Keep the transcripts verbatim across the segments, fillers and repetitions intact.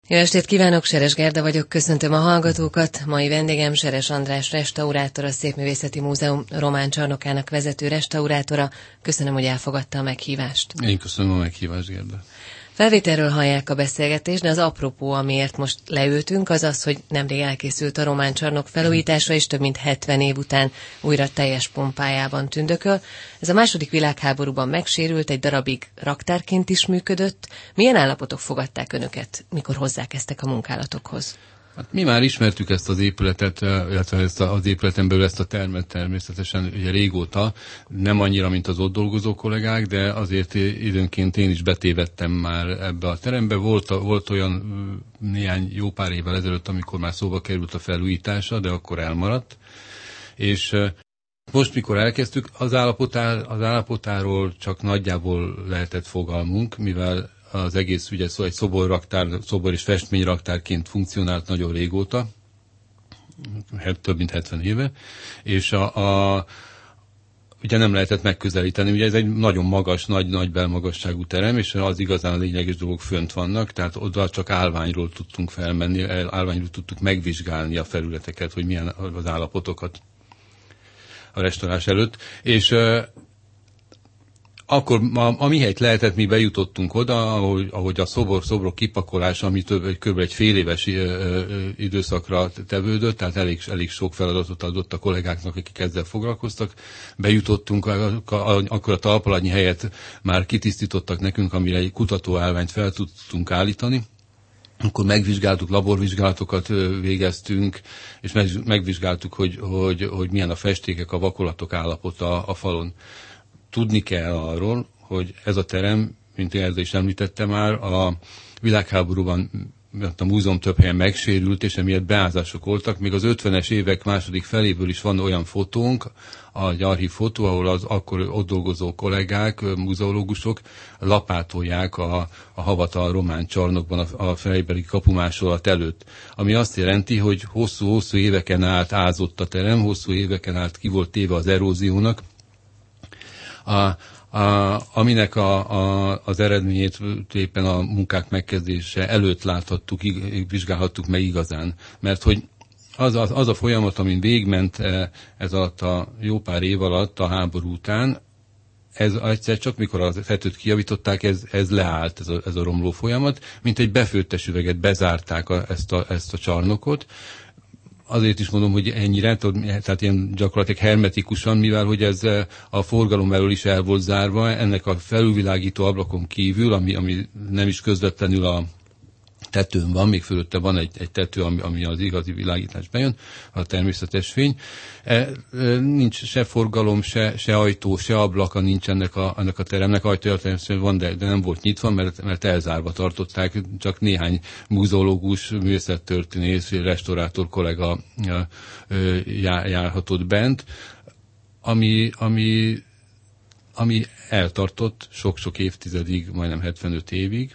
Jó estét kívánok, Seres Gerda vagyok, köszöntöm a hallgatókat. Mai vendégem Seres András restaurátor, a Szépművészeti Múzeum román csarnokának vezető restaurátora. Köszönöm, hogy elfogadta a meghívást. Én köszönöm a meghívást, Gerda. Felvételről hallják a beszélgetést, de az apropó, amiért most leültünk, az az, hogy nemrég elkészült a román csarnok felújítása, és több mint hetven év után újra teljes pompájában tündököl. Ez a második világháborúban megsérült, egy darabig raktárként is működött. Milyen állapotok fogadták önöket, mikor hozzákezdtek a munkálatokhoz? Hát mi már ismertük ezt az épületet, illetve ezt az épületen belül ezt a termet természetesen ugye régóta, nem annyira, mint az ott dolgozó kollégák, de azért időnként én is betévedtem már ebbe a terembe. Volt, volt olyan néhány jó pár évvel ezelőtt, amikor már szóba került a felújítása, de akkor elmaradt. És most, mikor elkezdtük, az, állapotár, az állapotáról csak nagyjából lehetett fogalmunk, mivel az egész ugye egy szoborraktár, szobor és festményraktárként funkcionált nagyon régóta, több mint hetven éve, és a, a, ugye nem lehetett megközelíteni, ugye ez egy nagyon magas, nagy-nagy belmagasságú terem, és az igazán lényeges dolgok fönt vannak, tehát oda csak állványról tudtunk felmenni, állványról tudtuk megvizsgálni a felületeket, hogy milyen az állapotokat a restaurálás előtt, és akkor a, a mihelyt lehetett, mi bejutottunk oda, ahogy, ahogy a szobor, szobrok kipakolása, ami több, kb. Egy fél éves ö, ö, időszakra tevődött, tehát elég, elég sok feladatot adott a kollégáknak, akik ezzel foglalkoztak. Bejutottunk, a, a, akkor a talpaladnyi helyet már kitisztítottak nekünk, amire egy kutatóállványt fel tudtunk állítani. Akkor megvizsgáltuk, laborvizsgálatokat végeztünk, és megvizsgáltuk, hogy, hogy, hogy milyen a festékek, a vakolatok állapota a falon. Tudni kell arról, hogy ez a terem, mint én ezzel is említettem már, a világháborúban a múzeum több helyen megsérült, és emiatt beázások voltak. Még az ötvenes évek második feléből is van olyan fotónk, egy archív fotó, ahol az akkor ott dolgozó kollégák, muzeológusok lapátolják a, a havat a román csarnokban a, a fejbeli kapumásolat előtt. Ami azt jelenti, hogy hosszú-hosszú éveken át ázott a terem, hosszú éveken át ki volt téve az eróziónak, A, a, aminek a, a, az eredményét éppen a munkák megkezdése előtt láthattuk, vizsgálhattuk meg igazán. Mert hogy az a, az a folyamat, amin végment ez alatt a jó pár év alatt a háború után, ez egyszer csak mikor a tetőt kijavították, ez, ez leállt, ez a, ez a romló folyamat, mint egy befőttes üveget bezárták a, ezt, a, ezt a csarnokot. Azért is mondom, hogy ennyire, tehát ilyen gyakorlatilag hermetikusan, mivel hogy ez a forgalom elől is el volt zárva, ennek a felülvilágító ablakon kívül, ami, ami nem is közvetlenül a tetőn van, még fölötte van egy, egy tető, ami, ami az igazi világítás bejön, a természetes fény. E, e, nincs se forgalom, se, se ajtó, se ablaka nincs ennek a, ennek a teremnek. Ajtója természetesen van, de, de nem volt nyitva, mert, mert elzárva tartották. Csak néhány muzeológus, művészettörténész, restaurátor kollega e, e, jár, járhatott bent, ami, ami, ami eltartott sok-sok évtizedig, majdnem hetvenöt évig,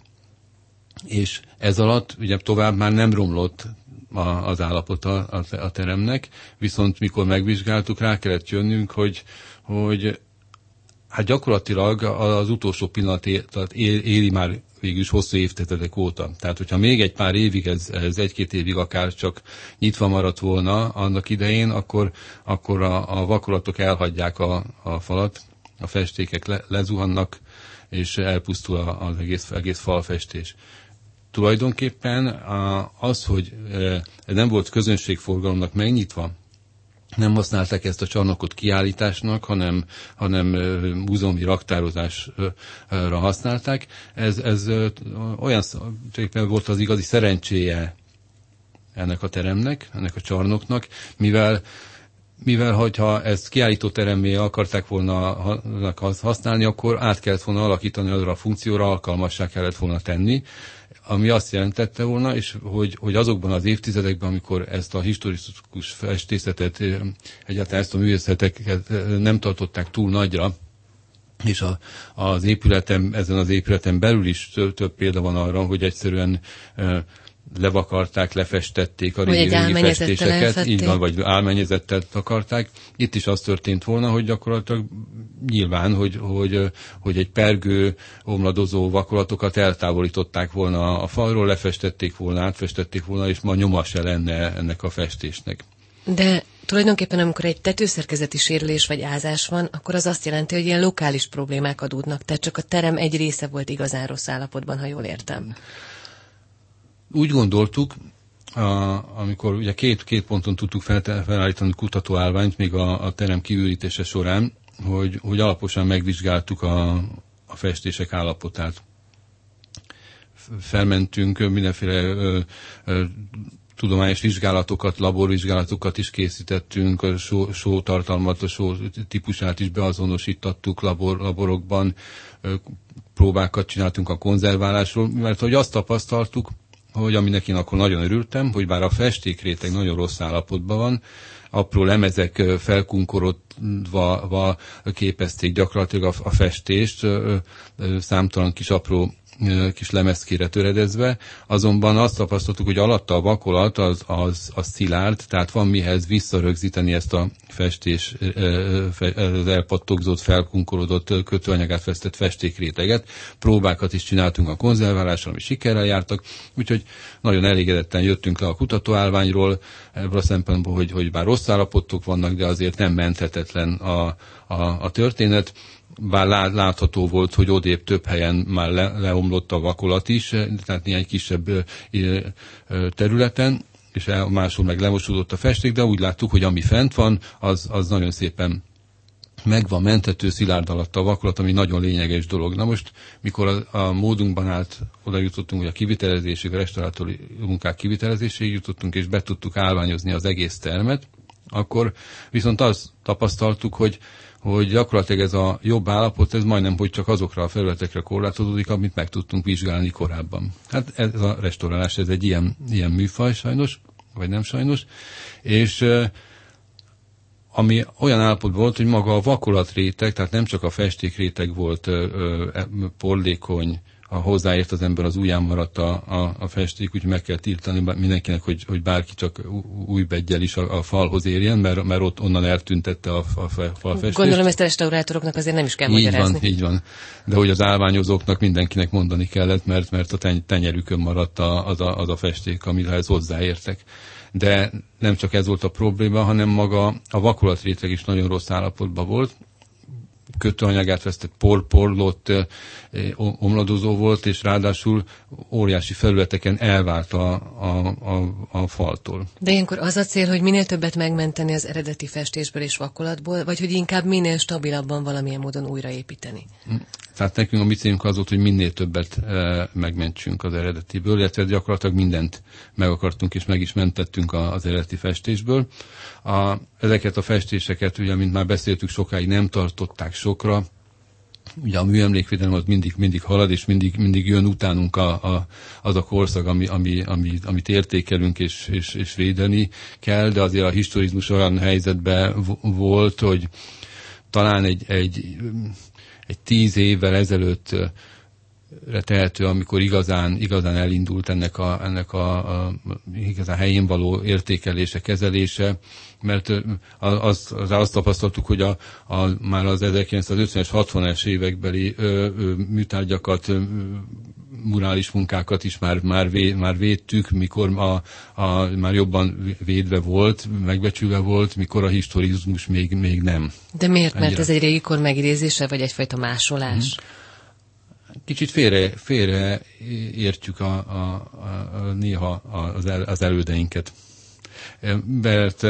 és ez alatt ugye tovább már nem romlott a, az állapota a, a teremnek, viszont mikor megvizsgáltuk, rá kellett jönnünk, hogy, hogy hát gyakorlatilag az utolsó pillanat él, él, éli már végülis hosszú évtizedek óta. Tehát, hogyha még egy pár évig, ez, ez egy-két évig akár csak nyitva maradt volna annak idején, akkor, akkor a, a vakolatok elhagyják a, a falat, a festékek le, lezuhannak, és elpusztul az egész, egész falfestés. Tulajdonképpen az, hogy nem volt közönségforgalomnak megnyitva, nem használták ezt a csarnokot kiállításnak, hanem, hanem múzeumi raktározásra használták. Ez, ez olyan volt az igazi szerencséje ennek a teremnek, ennek a csarnoknak, mivel mivel hogyha ezt kiállító teremmé akarták volna használni, akkor át kellett volna alakítani arra a funkcióra, alkalmassá kellett volna tenni, ami azt jelentette volna, és hogy, hogy azokban az évtizedekben, amikor ezt a historikus festészetet, egyáltalán ezt a művészeteket nem tartották túl nagyra, és a, az épületen, ezen az épületen belül is több, több példa van arra, hogy egyszerűen levakarták, lefestették a régi, régi festéseket, így van, vagy álmennyezettel takarták. Itt is az történt volna, hogy gyakorlatilag nyilván, hogy, hogy, hogy egy pergő, omladozó vakolatokat eltávolították volna a falról, lefestették volna, átfestették volna, és ma nyoma se lenne ennek a festésnek. De tulajdonképpen amikor egy tetőszerkezeti sérülés vagy ázás van, akkor az azt jelenti, hogy ilyen lokális problémák adódnak, tehát csak a terem egy része volt igazán rossz állapotban, ha jól értem. Úgy gondoltuk, a, amikor ugye két, két ponton tudtuk fel, felállítani kutatóállványt még a, a terem kiürítése során, hogy, hogy alaposan megvizsgáltuk a, a festések állapotát. Felmentünk mindenféle ö, ö, tudományos vizsgálatokat, laborvizsgálatokat is készítettünk, a só, sótartalmat, a só típusát is beazonosítottuk labor, laborokban, ö, próbákat csináltunk a konzerválásról, mert hogy azt tapasztaltuk, hogy aminek én akkor nagyon örültem, hogy bár a festékréteg nagyon rossz állapotban van, apró lemezek felkunkorodva képezték gyakorlatilag a, a festést, számtalan kis apró kis lemezkére töredezve, azonban azt tapasztaltuk, hogy alatta a vakolat az, az, az szilárd, tehát van mihez visszarögzíteni ezt a festés, az elpattogzott, felkunkorodott, kötőanyagát festett festékréteget. Próbákat is csináltunk a konzerválásra, ami sikerrel jártak, úgyhogy nagyon elégedetten jöttünk le a kutatóállványról, ebből a szempontból, hogy, hogy bár rossz állapotok vannak, de azért nem menthetetlen a, a, a történet. Bár látható volt, hogy odébb több helyen már le, leomlott a vakolat is, tehát néhány kisebb területen, és máshol meg lemosódott a festék, de úgy láttuk, hogy ami fent van, az, az nagyon szépen megvan, mentető, szilárd alatt a vakolat, ami nagyon lényeges dolog. Na most, mikor a, a módunkban állt, oda jutottunk, hogy a kivitelezésig, a restaurátori munkák kivitelezéséig jutottunk, és be tudtuk állványozni az egész termet, akkor viszont azt tapasztaltuk, hogy hogy gyakorlatilag ez a jobb állapot, ez majdnem, hogy csak azokra a felületekre korlátozódik, amit meg tudtunk vizsgálni korábban. Hát ez a restaurálás, ez egy ilyen, ilyen műfaj sajnos, vagy nem sajnos, és ami olyan állapot volt, hogy maga a vakolatréteg, tehát nem csak a festékréteg volt ö, ö, porlékony, ha hozzáért az ember, az ujján maradt a, a, a festék, úgyhogy meg kell tiltani mindenkinek, hogy, hogy bárki csak új beggyel is a, a falhoz érjen, mert, mert ott onnan eltüntette a, a falfestést. Gondolom, ezt a restaurátoroknak azért nem is kell így magyarázni. Van, így van. De hogy az állványozóknak mindenkinek mondani kellett, mert, mert a teny, tenyerükön maradt a, az, a, az a festék, amihez hozzáértek. De nem csak ez volt a probléma, hanem maga a vakolatréteg is nagyon rossz állapotban volt. Kötőanyagát vesztett, porporlott, omladozó volt, és ráadásul óriási felületeken elvált a, a, a, a faltól. De ilyenkor az a cél, hogy minél többet megmenteni az eredeti festésből és vakolatból, vagy hogy inkább minél stabilabban valamilyen módon újraépíteni? Tehát nekünk a mi célunk az volt, hogy minél többet e, megmentsünk az eredetiből, illetve gyakorlatilag mindent meg akartunk és meg is mentettünk a, az eredeti festésből. A, ezeket a festéseket, ugye, mint már beszéltük, sokáig nem tartották sokra. Ugye a műemlékvédelem az mindig, mindig halad, és mindig, mindig jön utánunk a, a, az a korszak, ami, ami, ami, amit értékelünk és, és, és védeni kell, de azért a historizmus olyan helyzetben volt, hogy talán egy, egy egy tíz évvel ezelőtt tehető, amikor igazán, igazán elindult ennek a, ennek a, a igazán helyén való értékelése, kezelése, mert az, az azt tapasztaltuk, hogy a, a, már az ezerkilencszázötvenes, hatvanas évekbeli ö, ö, műtárgyakat, ö, murális munkákat is már, már, vé, már védtük, mikor a, a, már jobban védve volt, megbecsülve volt, mikor a historizmus még, még nem. De miért? Ennyire. Mert ez egy régi kor megidézése, vagy egyfajta másolás? Hmm. Kicsit félre, félre értjük a, a, a, a, néha az, el, az elődeinket. Mert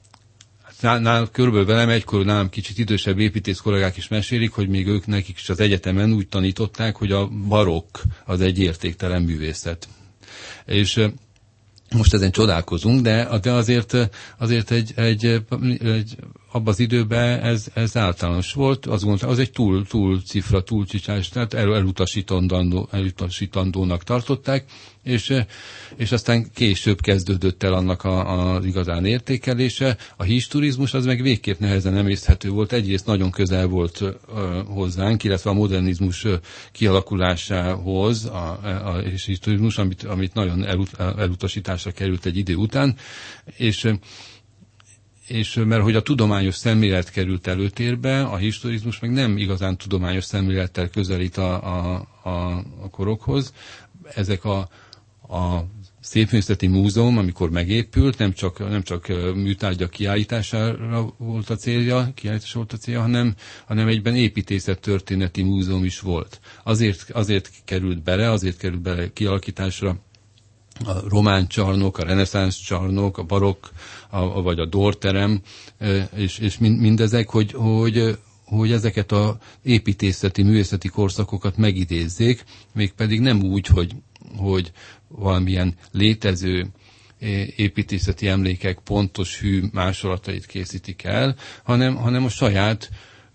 nál, körülbelül velem egykor nálam kicsit idősebb építész kollégák is mesélik, hogy még ők nekik is az egyetemen úgy tanították, hogy a barokk az egy értéktelen művészet. És most ezen csodálkozunk, de, de azért, azért egy, egy, egy abban az időben ez, ez általános volt, azt gondoltam, az egy túl, túl cifra, túl csicsás, tehát el, elutasítandó, elutasítandónak tartották, és, és aztán később kezdődött el annak a, az igazán értékelése. A hísturizmus az meg végképp nehezen emészthető volt, egyrészt nagyon közel volt uh, hozzánk, illetve a modernizmus uh, kialakulásához, a, a, a hísturizmus, amit, amit nagyon elut, elutasításra került egy idő után, és és mert hogy a tudományos szemlélet került előtérbe, a historizmus meg nem igazán tudományos szemlélettel közelít a, a, a, a korokhoz. Ezek a, a Szépművészeti Múzeum, amikor megépült, nem csak, nem csak műtárgyak kiállítására volt a célja, kiállítása volt a célja, hanem, hanem egyben építészettörténeti múzeum is volt. Azért, azért került bele, azért került bele kialakításra a román csarnok, a reneszánsz csarnok, a barokk, a, vagy a dorterem, és, és mindezek, hogy, hogy, hogy ezeket az építészeti, művészeti korszakokat megidézzék, mégpedig nem úgy, hogy, hogy valamilyen létező építészeti emlékek pontos hű másolatait készítik el, hanem, hanem a saját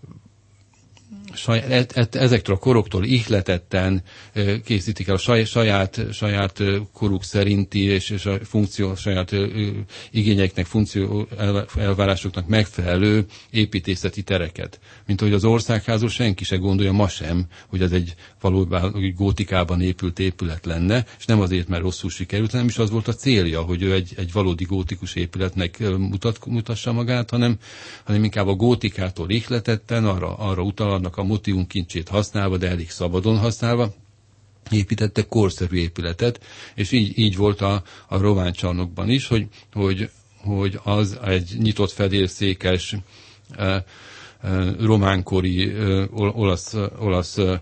Saját, ezektől a koroktól ihletetten készítik el a saját, saját koruk szerinti és, és a funkció, saját igényeknek, funkció elvárásoknak megfelelő építészeti tereket. Mint hogy az Országházról senki se gondolja ma sem, hogy ez egy valóban gótikában épült épület lenne, és nem azért, mert rosszul sikerült, hanem is az volt a célja, hogy ő egy, egy valódi gótikus épületnek mutat, mutassa magát, hanem, hanem inkább a gótikától ihletetten arra, arra utal, annak a motivum kincsét használva, de elég szabadon használva, építettek korszerű épületet, és így, így volt a, a román csarnokban is, hogy, hogy, hogy az egy nyitott fedélszékes eh, eh, románkori eh, olasz, olasz eh,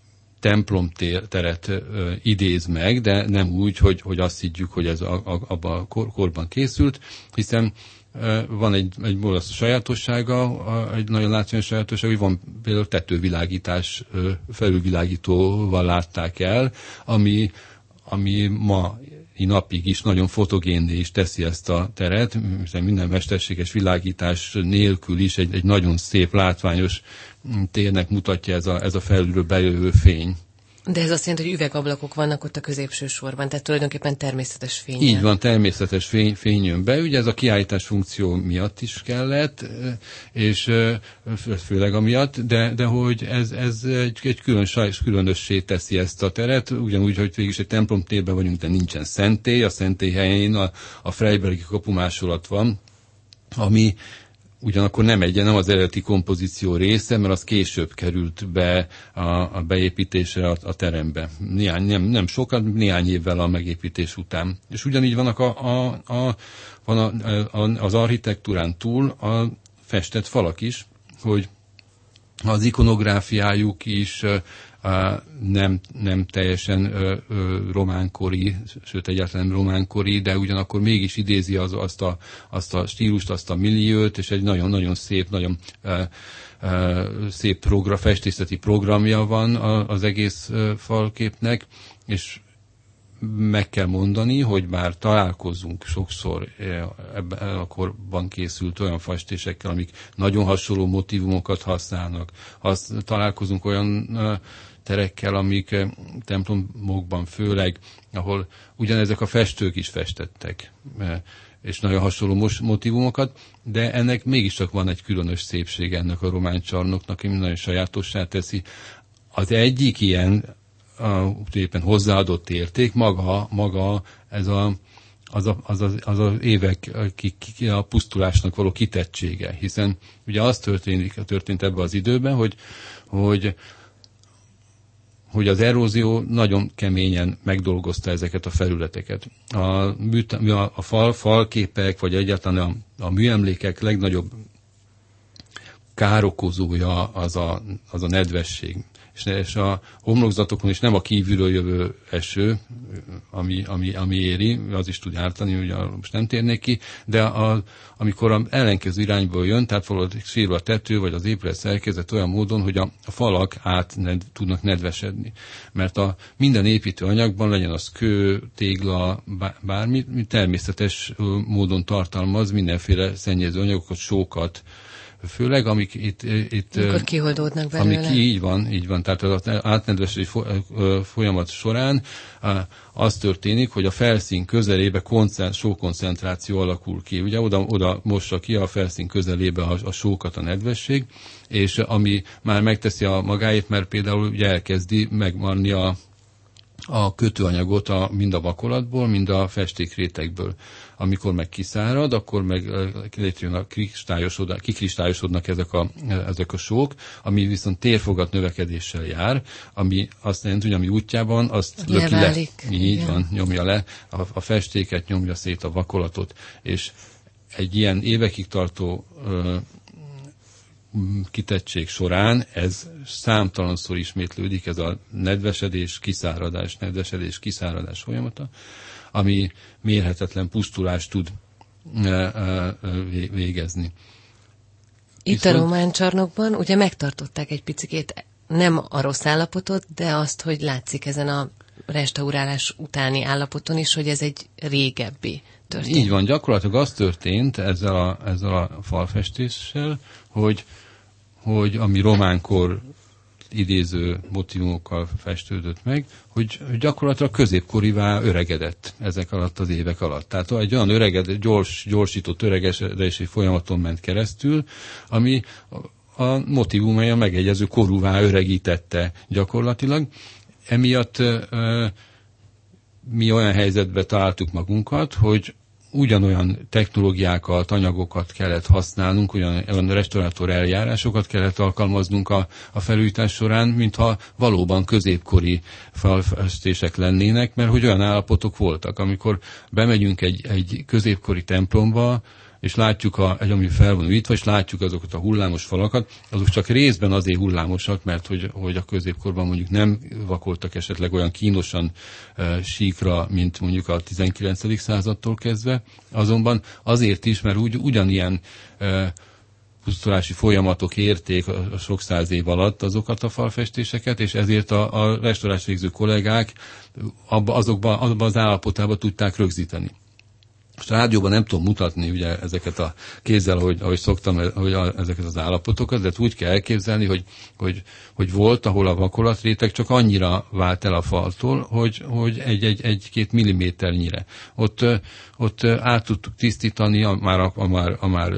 templomteret eh, idéz meg, de nem úgy, hogy, hogy azt higgyük, hogy ez a, a, abban a kor, korban készült, hiszen van egy, egy olasz sajátossága, egy nagyon látványos sajátosság, hogy van például tetővilágítás, felülvilágítóval látták el, ami, ami ma napig is nagyon fotogénné is teszi ezt a teret, hiszen minden mesterséges világítás nélkül is egy, egy nagyon szép, látványos térnek mutatja ez a, ez a felülről bejövő fény. De ez azt jelenti, hogy üvegablakok vannak ott a középső sorban, tehát tulajdonképpen természetes fény. Így van, természetes fény, fény jön be. Ugye ez a kiállítás funkció miatt is kellett, és főleg amiatt, de, de hogy ez, ez egy, egy külön, különössé teszi ezt a teret, ugyanúgy, hogy végig is egy templomtérben vagyunk, de nincsen szentély, a szentély helyén a, a Freibergi kapumásolat van, ami ugyanakkor nem egy, nem az eredeti kompozíció része, mert az később került be a, a beépítésre a, a terembe. Néhány, nem, nem sokat, néhány évvel a megépítés után. És ugyanígy vannak a, a, a, van a, a, az architektúrán túl a festett falak is, hogy az ikonográfiájuk is nem, nem teljesen ö, ö, románkori, sőt egyáltalán nem románkori, de ugyanakkor mégis idézi az, azt, a, azt a stílust, azt a milliót, és egy nagyon-nagyon szép, nagyon ö, ö, szép program, festészeti programja van az egész ö, falképnek, és meg kell mondani, hogy bár találkozunk sokszor ebben a korban készült olyan festésekkel, amik nagyon hasonló motivumokat használnak. Azt találkozunk olyan terekkel, amik templomokban főleg, ahol ugyanezek a festők is festettek, és nagyon hasonló motivumokat, de ennek mégiscsak van egy különös szépség ennek a román csarnoknak, ami nagyon sajátossá teszi. Az egyik ilyen a, éppen hozzáadott érték, maga, maga ez a, az, a, az, az, az az évek ki, ki, a pusztulásnak való kitettsége, hiszen ugye az történik, történt ebben az időben, hogy, hogy, hogy az erózió nagyon keményen megdolgozta ezeket a felületeket. A, a, a fal, falképek, vagy egyáltalán a, a műemlékek legnagyobb károkozója az a, az a nedvesség. És a homlokzatokon is nem a kívülről jövő eső, ami, ami, ami éri, az is tud ártani, ugye most nem térnék ki, de a, amikor az ellenkező irányból jön, tehát valahogy sírva a tető, vagy az épület szerkezet olyan módon, hogy a, a falak át ned, tudnak nedvesedni. Mert a minden építőanyagban, legyen az kő, tégla, bármi, természetes módon tartalmaz mindenféle szennyező anyagokat, sókat, főleg, amik itt... itt amikor kiholdódnak belőle. Amik így van, így van. Tehát az átnedvesési folyamat során az történik, hogy a felszín közelébe sókoncentráció alakul ki. Ugye oda, oda mossa ki a felszín közelébe a, a sókat a nedvesség, és ami már megteszi a magáét, mert például ugye elkezdi megmarni a a kötőanyagot a, mind a vakolatból, mind a festékrétegből. Amikor meg kiszárad, akkor meg létrejön a kikristályosodnak ezek a, ezek a sók, ami viszont térfogat növekedéssel jár, ami azt jelenti, hogy ami útjában, azt löki le. Így igen. Van, nyomja le, a, a festéket nyomja szét, a vakolatot, és egy ilyen évekig tartó ö, kitettség során ez számtalanszor ismétlődik, ez a nedvesedés, kiszáradás, nedvesedés, kiszáradás folyamata, ami mérhetetlen pusztulást tud végezni. Itt Viszont... a románcsarnokban ugye megtartották egy picikét nem a rossz állapotot, de azt, hogy látszik ezen a restaurálás utáni állapoton is, hogy ez egy régebbi történt. Így van, gyakorlatilag az történt ezzel a, ezzel a falfestéssel, hogy, hogy ami románkor idéző motivumokkal festődött meg, hogy gyakorlatilag középkorivá öregedett ezek alatt az évek alatt. Tehát egy olyan öreged, gyors, gyorsított öregedési folyamaton ment keresztül, ami a motivumja megegyező korúvá öregítette gyakorlatilag. Emiatt mi olyan helyzetbe találtuk magunkat, hogy ugyanolyan technológiákat, anyagokat kellett használnunk, olyan, olyan restaurátor eljárásokat kellett alkalmaznunk a, a felújítás során, mintha valóban középkori falfestések lennének, mert hogy olyan állapotok voltak, amikor bemegyünk egy, egy középkori templomba, és látjuk, a, egy, ami fel van újítva, és látjuk azokat a hullámos falakat, azok csak részben azért hullámosak, mert hogy, hogy a középkorban mondjuk nem vakoltak esetleg olyan kínosan e, síkra, mint mondjuk a tizenkilencedik századtól kezdve, azonban azért is, mert úgy, ugyanilyen e, pusztulási folyamatok érték a, a sok száz év alatt azokat a falfestéseket, és ezért a, a restaurás végző kollégák abba, azokban, azokban az állapotában tudták rögzíteni. Most a rádióban nem tudom mutatni ugye ezeket a kézzel, ahogy, ahogy szoktam, hogy a, ezeket az állapotokat, de úgy kell elképzelni, hogy, hogy, hogy volt, ahol a vakolatréteg csak annyira vált el a faltól, hogy, hogy egy-egy, egy-két milliméternyire. Ott, ott át tudtuk tisztítani a már, a, a már, a már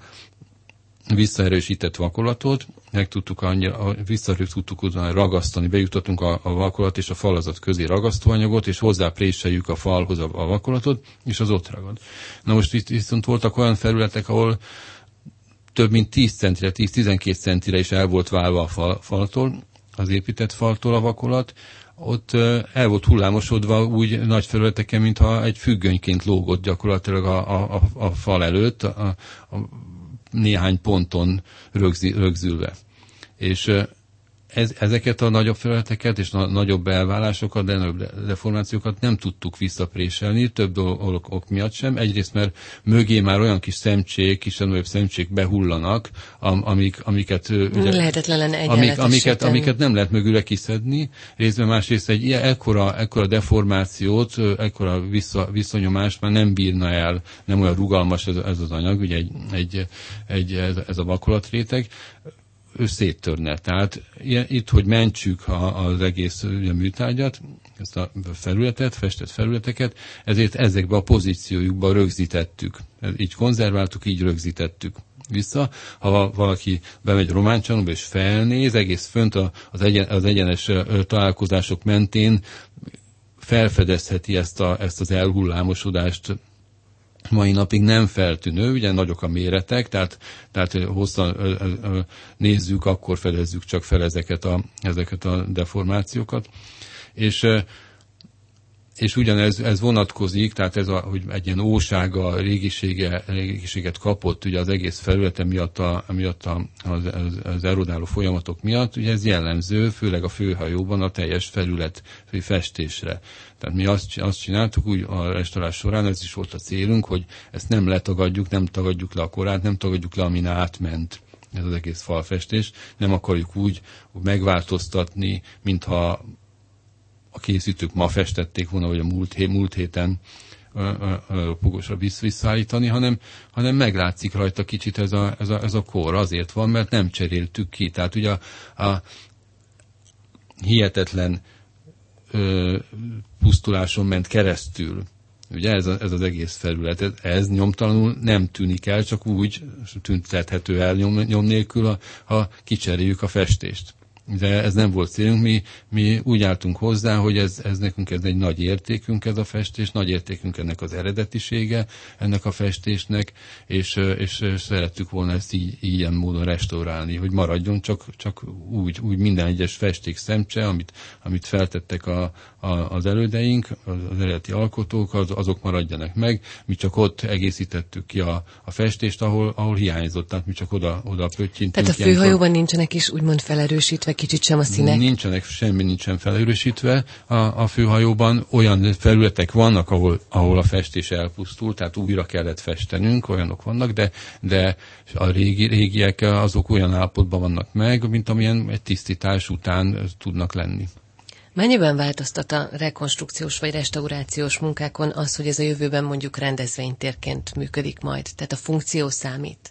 visszaerősített vakolatot, meg tudtuk annyira, vissza tudtuk utána ragasztani, bejutottunk a, a vakolat és a falazat közé ragasztóanyagot, és hozzá préseljük a falhoz a, a vakolatot, és az ott ragad. Na most itt viszont voltak olyan felületek, ahol több mint tíz centire, tíz-tizenkét centire is el volt válva a fal, faltól, az épített faltól a vakolat, ott el volt hullámosodva úgy nagy felületeken, mintha egy függönyként lógott gyakorlatilag a, a, a fal előtt, a, a néhány ponton rögzi, rögzülve. És ez, ezeket a nagyobb felületeket és na, nagyobb elválásokat, de nagyobb deformációkat nem tudtuk visszapréselni, több dolgok ok miatt sem. Egyrészt, mert mögé már olyan kis szemcsék, kisebb szemcsék behullanak, am, amik, amiket, ugye, lehetetlen lenne amik, amiket, amiket nem lehet mögüle kiszedni. Részben másrészt egy ilyen ekkora, ekkora deformációt, ekkora vissza, visszanyomást már nem bírna el, nem olyan rugalmas ez, ez az anyag, ugye egy, egy, egy, ez, ez a vakolatréteg, ő széttörne. Tehát ilyen, itt, hogy mentsük a, az egész ugye, műtárgyat, ezt a felületet, festett felületeket, ezért ezekbe a pozíciójukba rögzítettük. Így konzerváltuk, így rögzítettük vissza. Ha valaki bemegy románcsarnokba és felnéz, egész fönt az, egyen, az egyenes találkozások mentén felfedezheti ezt, a, ezt az elhullámosodást. Mai napig nem feltűnő, ugye nagyok a méretek, tehát, tehát hosszan ö, ö, nézzük, akkor fedezzük csak fel ezeket a, ezeket a deformációkat. És, és ugyanez ez vonatkozik, tehát ez a, hogy egy ilyen ósága, régisége, régiséget kapott ugye az egész felülete miatt, a, miatt a, az, az, az erodáló folyamatok miatt, ugye ez jellemző, főleg a főhajóban a teljes felület festésre. Tehát mi azt, azt csináltuk úgy a restaurálás során, ez is volt a célunk, hogy ezt nem letagadjuk, nem tagadjuk le a korát, nem tagadjuk le, amin átment ez az egész falfestés. Nem akarjuk úgy megváltoztatni, mintha a készítők ma festették volna, vagy a múlt, hé, múlt héten ropogósra visszaállítani, hanem, hanem meglátszik rajta kicsit ez a, ez, a, ez a kor. Azért van, mert nem cseréltük ki. Tehát ugye a, a hihetetlen ö, pusztuláson ment keresztül. Ugye ez, a, ez az egész felület, ez, ez nyomtalanul nem tűnik el, csak úgy tüntethető el nyom, nyom nélkül, ha kicseréljük a festést. De ez nem volt célunk, mi, mi úgy álltunk hozzá, hogy ez, ez nekünk ez egy nagy értékünk ez a festés, nagy értékünk ennek az eredetisége, ennek a festésnek, és, és, és szerettük volna ezt így, ilyen módon restaurálni, hogy maradjon csak, csak úgy, úgy minden egyes festék szemcse, amit, amit feltettek a, a, az elődeink, az eredeti alkotók, az, azok maradjanak meg, mi csak ott egészítettük ki a, a festést, ahol, ahol hiányzott, tehát mi csak oda, oda pöttyintünk. Tehát a főhajóban nincsenek is úgymond felerősítve kicsit sem a színek? Nincsenek, semmi nincsen felerősítve a, a főhajóban. Olyan felületek vannak, ahol, ahol a festés elpusztult, tehát újra kellett festenünk, olyanok vannak, de, de a régi, régiek azok olyan állapotban vannak meg, mint amilyen egy tisztítás után tudnak lenni. Mennyiben változtat a rekonstrukciós vagy restaurációs munkákon az, hogy ez a jövőben mondjuk rendezvénytérként működik majd? Tehát a funkció számít?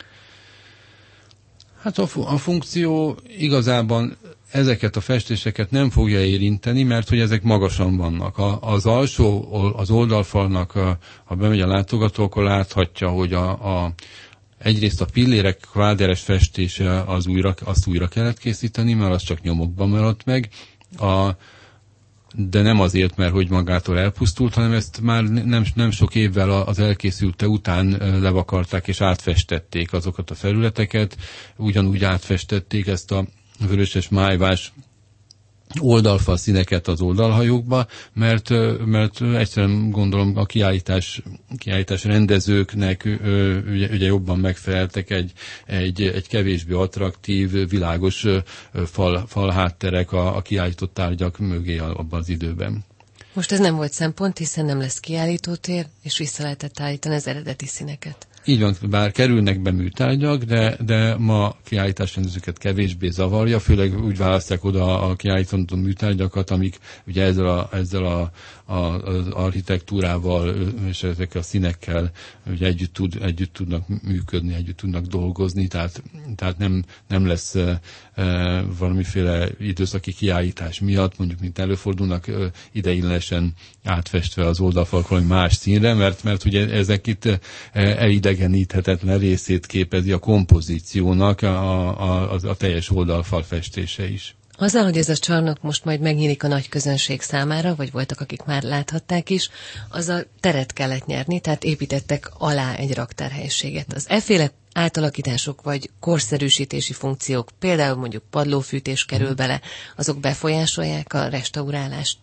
Hát a, a funkció igazában ezeket a festéseket nem fogja érinteni, mert hogy ezek magasan vannak. A, az alsó, az oldalfalnak, a, ha bemegy a látogató, akkor láthatja, hogy a, a, egyrészt a pillérek kváderes festése az újra, azt újra kellett készíteni, mert az csak nyomokban maradt meg. A, de nem azért, mert hogy magától elpusztult, hanem ezt már nem, nem sok évvel az elkészülte után levakarták és átfestették azokat a felületeket, ugyanúgy átfestették ezt a vöröses májvás oldalfal színeket az oldalhajókba, mert, mert egyszerűen gondolom a kiállítás, kiállítás rendezőknek ugye, ugye jobban megfeleltek egy, egy, egy kevésbé attraktív, világos fal, fal hátterek a, a kiállított tárgyak mögé abban az időben. Most ez nem volt szempont, hiszen nem lesz kiállítótér, és vissza lehetett állítani az eredeti színeket. Így van, bár kerülnek be műtárgyak, de, de ma kiállításrendezőket kevésbé zavarja, főleg úgy választják oda a kiállítandó műtárgyakat, amik ugye ezzel, a, ezzel a, a, az architektúrával és ezekkel a színekkel ugye együtt, tud, együtt tudnak működni, együtt tudnak dolgozni, tehát, tehát nem, nem lesz e, e, valamiféle időszaki kiállítás miatt, mondjuk mint előfordulnak, e, ideiglenesen átfestve az oldalfalak valami más színre, mert, mert ugye ezek itt e, elidegeníthetetlen részét képezi a kompozíciónak a, a, a, a teljes oldalfal festése is. Azzal, hogy ez a csarnok most majd megnyílik a nagy közönség számára, vagy voltak, akik már láthatták is, azzal teret kellett nyerni, tehát építettek alá egy raktárhelyiséget. Az efféle átalakítások vagy korszerűsítési funkciók, például mondjuk padlófűtés kerül bele, azok befolyásolják a restaurálást?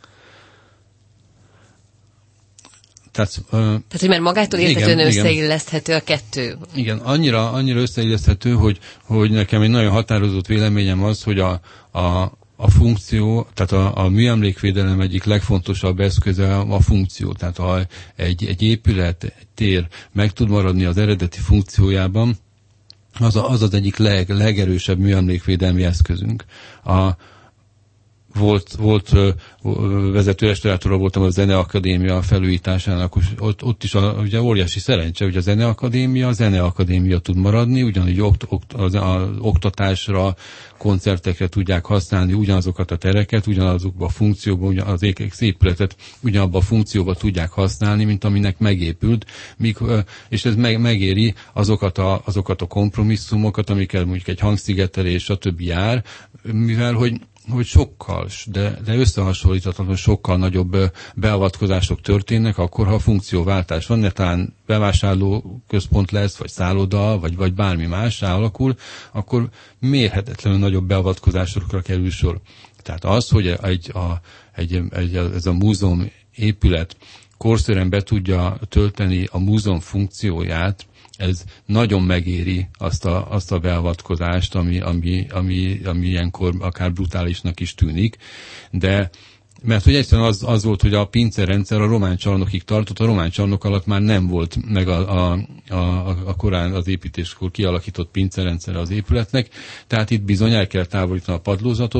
Tehát, uh, Tehát, hogy már magától értetően összeilleszthető a kettő. Igen, annyira, annyira összeilleszthető, hogy, hogy nekem egy nagyon határozott véleményem az, hogy a, a, a funkció, tehát a, a műemlékvédelem egyik legfontosabb eszköze a funkció. Tehát ha egy, egy épület, egy tér meg tud maradni az eredeti funkciójában, az a, az, az egyik leg, legerősebb műemlékvédelmi eszközünk. A Volt, volt vezető restaurátora voltam a Zeneakadémia felújításának, ott, ott is a, ugye óriási szerencse, hogy a Zeneakadémia, a Zeneakadémia tud maradni, ugyanúgy okt, okt, az, az oktatásra, koncertekre tudják használni ugyanazokat a tereket, ugyanazokban a funkcióban, ugyan, az épületet ugyanabban a funkcióban tudják használni, mint aminek megépült, míg, és ez meg, megéri azokat a, azokat a kompromisszumokat, amikkel mondjuk egy hangszigetelés, stb. Jár, mivel hogy hogy sokkal, de, de összehasonlíthatatlanul sokkal nagyobb beavatkozások történnek, akkor, ha a funkcióváltás van, netán bevásárló központ lesz, vagy szálloda, vagy, vagy bármi más alakul, akkor mérhetetlenül nagyobb beavatkozásokra kerül sor. Tehát az, hogy egy, a, egy, egy, ez a múzeum épület korszerűen be tudja tölteni a múzeum funkcióját, ez nagyon megéri azt a, azt a beavatkozást, ami, ami, ami, ami ilyenkor akár brutálisnak is tűnik, de mert hogy egyszerűen az, az volt, hogy a pincerendszer a román csarnokig tartott, a román csarnok alatt már nem volt meg a, a, a, a korán az építéskor kialakított pincerendszer az épületnek, tehát itt bizony el kell távolítani a padlózatot,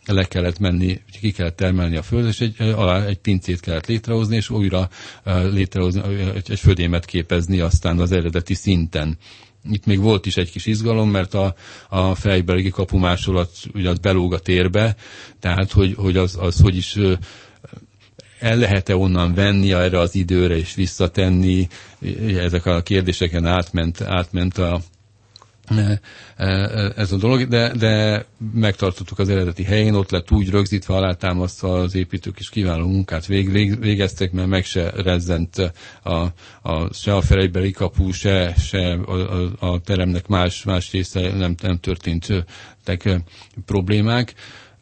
le kellett menni, ki kellett termelni a földet, és egy, alá egy pincét kellett létrehozni, és újra létrehozni, egy, egy födémet képezni aztán az eredeti szinten. Itt még volt is egy kis izgalom, mert a, a fejbelegi kapumásolat ugye az belóg a térbe, tehát hogy, hogy az, az hogy is el lehet-e onnan venni erre az időre és visszatenni, ezek a kérdéseken átment, átment a, ez a dolog, de, de megtartottuk az eredeti helyén, ott lett úgy rögzítve, alátámasztva, az építők is kiváló munkát vég, végeztek, mert meg se rezzent a, a, se a fejbeli kapu, se, se a, a, a teremnek más, más része nem, nem történtek problémák.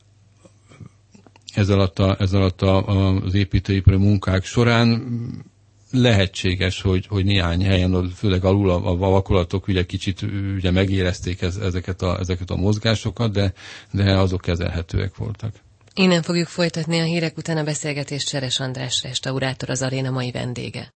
Ez alatt, a, ez alatt a, az építőipari munkák során lehetséges, hogy, hogy néhány helyen, főleg alul a, a vakolatok ugye kicsit ugye megérezték ez, ezeket, a, ezeket a mozgásokat, de, de azok kezelhetőek voltak. Innen fogjuk folytatni a hírek után a beszélgetést. Cseres András restaurátor, az aréna mai vendége.